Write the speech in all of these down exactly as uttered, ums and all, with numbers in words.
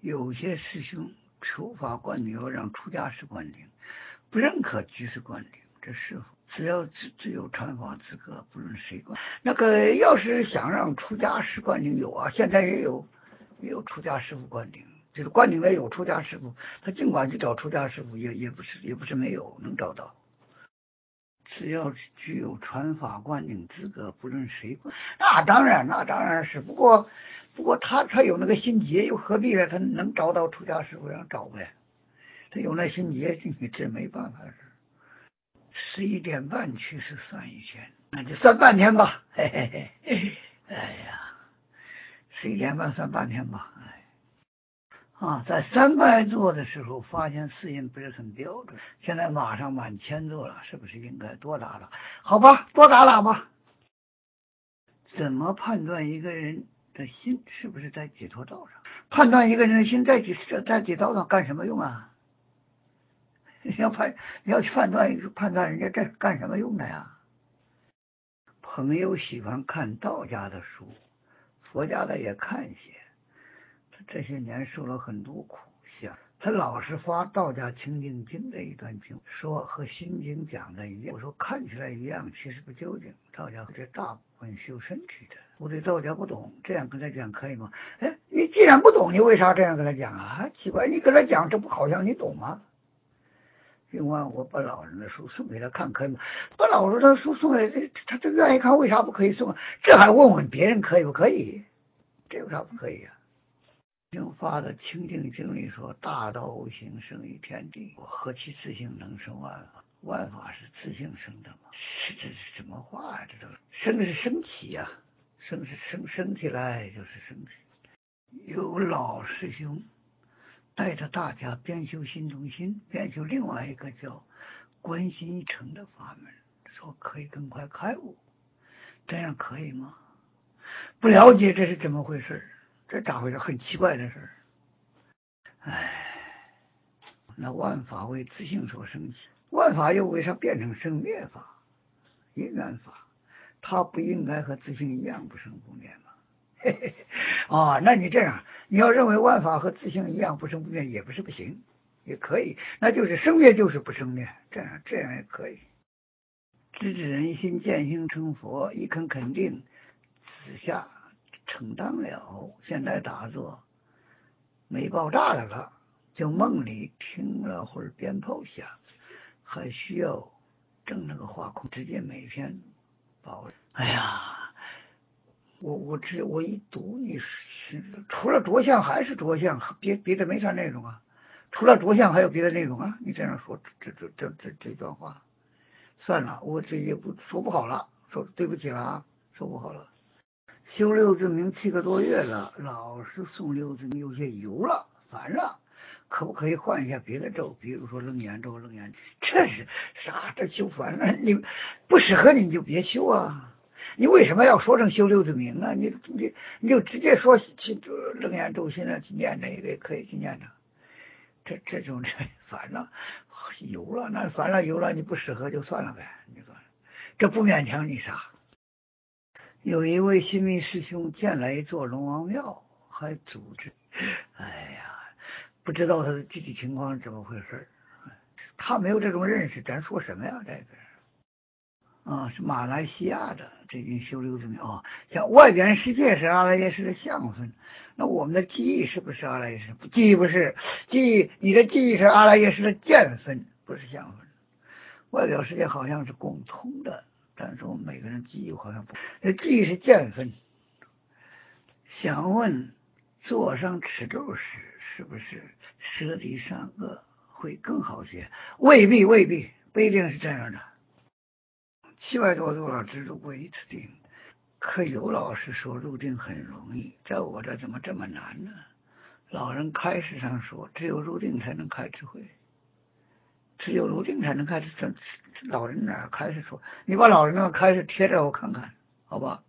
有些师兄求法灌顶要让出家士灌顶，不认可居士灌顶，这师傅只要只只有传法资格，不论谁灌。那个要是想让出家士灌顶，有啊，现在也有也有出家师傅灌顶，就是灌顶的有出家师傅，他尽管去找出家师傅，也也不是也不是没有，能找到。只要具有传法灌顶资格，不论谁灌，那当然，那当然是。不过，不过他他有那个心结，又何必呢？他能找到出家师傅让找呗。他有那心结，你这没办法事。十一点半去是算一天，那就算半天吧。嘿嘿嘿，哎呀，十一点半算半天吧。哎。啊，在三拜做的时候发现四音不是很标准，现在马上满千做了，是不是应该多打打？好吧，多打打吧。怎么判断一个人的心是不是在解脱道上？判断一个人的心在解在解脱道上干什么用啊？你要判你要去判断判断人家这干什么用的呀？朋友喜欢看道家的书，佛家的也看些。这些年受了很多苦，想他老是发道家清净经这一段经，说和心经讲的一样。我说看起来一样，其实不究竟。道家这大部分修身体的，我对道家不懂，这样跟他讲可以吗？哎，你既然不懂，你为啥这样跟他讲啊？奇怪，你跟他讲，这不好像你懂吗？另外，我把老人的书送给他看，可以吗？把老人的书送给他，他这愿意看，为啥不可以送啊？这还问问别人可以不可以？这有啥不可以啊？经发的清净经里说，大道无形，生于天地，何其自性能生万法？万法是自性生的吗？这这是什么话呀？这都生是升起呀、啊，生是升升起来就是升起。有老师兄带着大家边修心中心，边修另外一个叫观心一诚的法门，说可以更快开悟，这样可以吗？不了解这是怎么回事，这咋回事？很奇怪的事。唉，那万法为自性所生起，万法又为啥变成生灭法、因缘法？它不应该和自性一样不生不灭吗？嘿嘿哦，那你这样，你要认为万法和自性一样不生不灭，也不是不行，也可以，那就是生灭就是不生灭，这样这样也可以。知之人心，见性成佛，一肯肯定，此下承当了。现在打坐没爆炸的了，就梦里听了会儿鞭炮响，还需要正那个画空，直接每天爆。哎呀，我我只我一读你是除了着相还是着相，别别的没啥内容啊。除了着相还有别的内容啊？你这样说这这这这这段话，算了，我这也不说不好了，说对不起了啊，说不好了。修六字明七个多月了，老是诵六字明有些油了，烦了，可不可以换一下别的咒？比如说楞严咒、楞严，这是啥？这修烦了，你不适合你你就别修啊！你为什么要说成修六字明啊？你你你就直接说去楞严咒，现在去念这个也可以去念着。这这种这烦了，油了，那烦了油了，你不适合就算了呗，你说这不勉强你啥。有一位新密师兄建了一座龙王庙，还组织，哎呀，不知道他的具体情况是怎么回事。他没有这种认识，咱说什么呀？这个啊，是马来西亚的，最近修六字明啊。像外边世界是阿赖耶识的相分，那我们的记忆是不是阿赖耶识？记忆不是，记忆你的记忆是阿赖耶识的见分，不是相分。外表世界好像是共通的。但是我们每个人记忆好像不，这记忆是见分。想问，坐上持咒时，是不是舍离善恶会更好些？未必，未必，不一定是这样的。七百多度了，只入过一次定。可有老师说入定很容易，在我这怎么这么难呢？老人开示上说，只有入定才能开智慧。只有入定才能开始，这老人哪开始说？你把老人那个开始贴着我看看，好吧？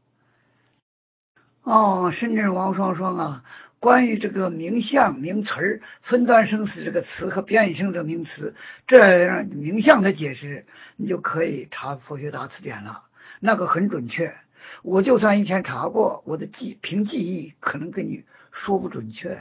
哦，深圳王双双啊，关于这个名相名词儿分段生死这个词和变异性的名词，这名相的解释，你就可以查佛学大词典了，那个很准确。我就算以前查过，我的记凭记忆可能跟你说不准确。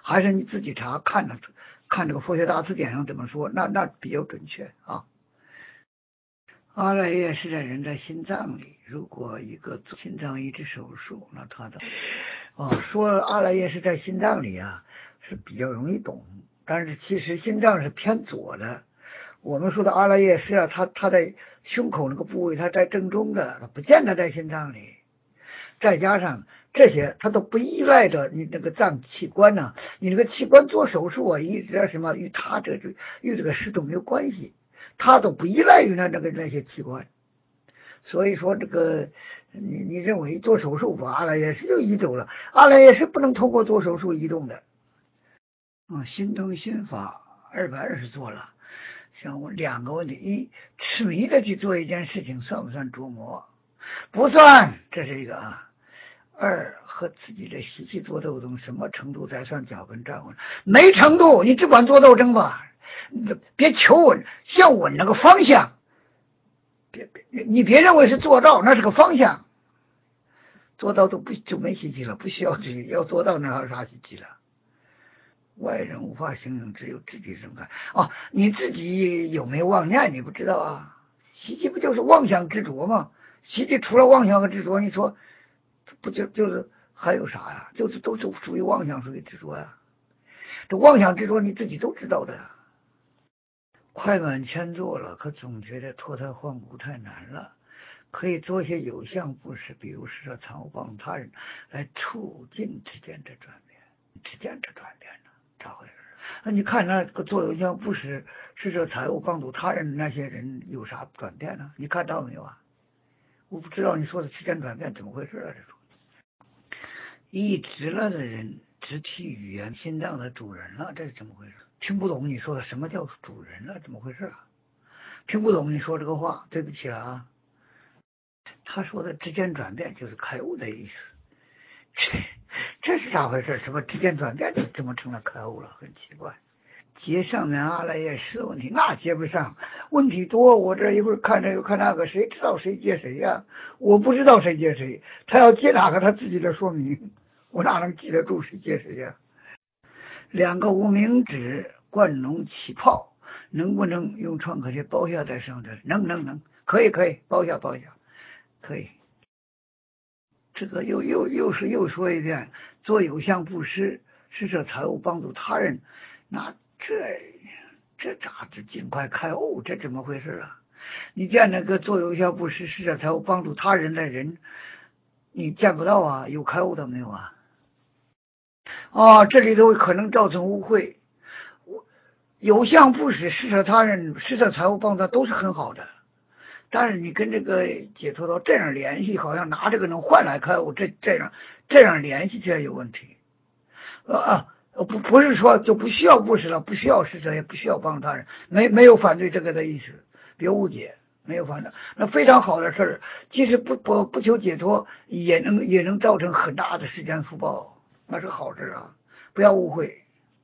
还是你自己查看的，看这个佛学大词典上怎么说，那那比较准确啊。阿赖耶是在人的心脏里，如果一个心脏移植手术，那他的哦说阿赖耶是在心脏里啊，是比较容易懂，但是其实心脏是偏左的。我们说的阿赖耶是啊，它它在胸口那个部位，它在正中的，它不见得在心脏里。再加上这些，它都不依赖着你那个脏器官呢、啊，你这个器官做手术啊，一直什么与它这这与这个事都没有关系。它都不依赖于那那个那些器官，所以说这个你你认为做手术把阿赖耶识就移走了，阿赖耶识不能通过做手术移动的。嗯，心通心法二百二十做了，像我两个问题：一，痴迷的去做一件事情算不算着魔？不算，这是一个啊。二，和自己的习气做斗争，什么程度才算脚跟站稳？没程度，你只管做斗争吧。别求稳，先稳那个方向，别别你别认为是做到，那是个方向，做到都不就没习气了，不需要自己要做到，那还有啥习气了？外人无法形容，只有自己深感。哦，你自己有没有妄念？你不知道啊？习气不就是妄想执着吗？习气除了妄想和执着，你说不就就是还有啥呀？就是都是属于妄想，属于执着呀。这妄想执着你自己都知道的呀。快满千做了，可总觉得脱胎换骨太难了。可以做一些有相布施，比如施舍财物帮他人，来促进之间的转变。之间的转变呢，咋回事？那你看那个做有相布施、施舍财物帮助他人那些人有啥转变呢？你看到没有啊？我不知道你说的之间转变怎么回事啊？这种一直了的人直体语言心脏的主人了，这是怎么回事？听不懂你说的什么叫主人了？怎么回事啊？听不懂你说这个话，对不起了啊。他说的之间转变就是开悟的意思，这这是咋回事？什么之间转变就怎么成了开悟了？很奇怪。接上面阿赖耶识的问题，那接不上，问题多。我这一会儿看这个看那个，谁知道谁接谁呀、啊？我不知道谁接谁，他要接哪个他自己的说明，我哪能记得住谁接谁呀、啊？两个无名指灌浓起泡，能不能用创可贴包下再上的？能能能，可以可以，包下包下，可以。这个又又又是又说一遍，做有相布施，施舍财物帮助他人，那这这咋子尽快开悟？这怎么回事啊？你见那个做有相布施，施舍财物帮助他人的人，你见不到啊？有开悟的没有啊？哦，这里头可能造成误会。有相布施、施舍他人、施舍财物帮助都是很好的。但是你跟这个解脱道这样联系，好像拿这个能换来开悟，这这样这样联系起来有问题。呃啊，不不是说就不需要布施了，不需要施舍，也不需要帮他人，没没有反对这个的意思，别误解，没有反对，那非常好的事儿，即使不不不求解脱，也能也能造成很大的世间福报，那是好事啊，不要误会。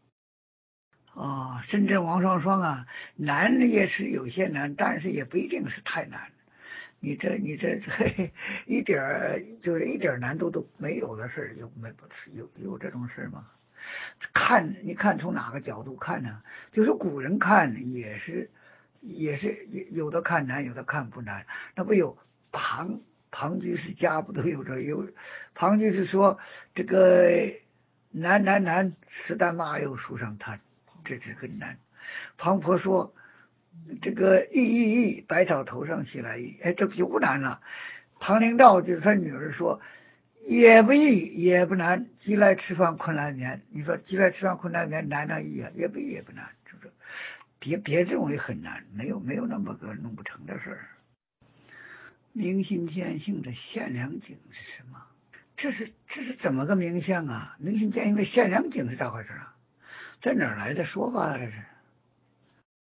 啊，深圳王双双啊，难也是有些难，但是也不一定是太难。你这你这这一点儿就是一点难度都没有的事儿，有没不是有有这种事吗？看你看从哪个角度看呢？就是古人看也是也是有的看难，有的看不难。那不有庞庞居士家不都有这有？庞居士说这个难难难，石丹马又树上滩。这是很难。庞婆说这个易易易，百草头上起来易，哎，这不就不难了？庞灵道就是他女儿说，也不易也不难，饥来吃饭困来眠。你说饥来吃饭困来眠难难易啊？也不易也不难，就是别别认为很难，没有没有那么个弄不成的事儿。明心见性的限量景是什么？这是这是怎么个明相啊？明心见性的限量景是咋回事啊？在哪儿来的说法啊？这是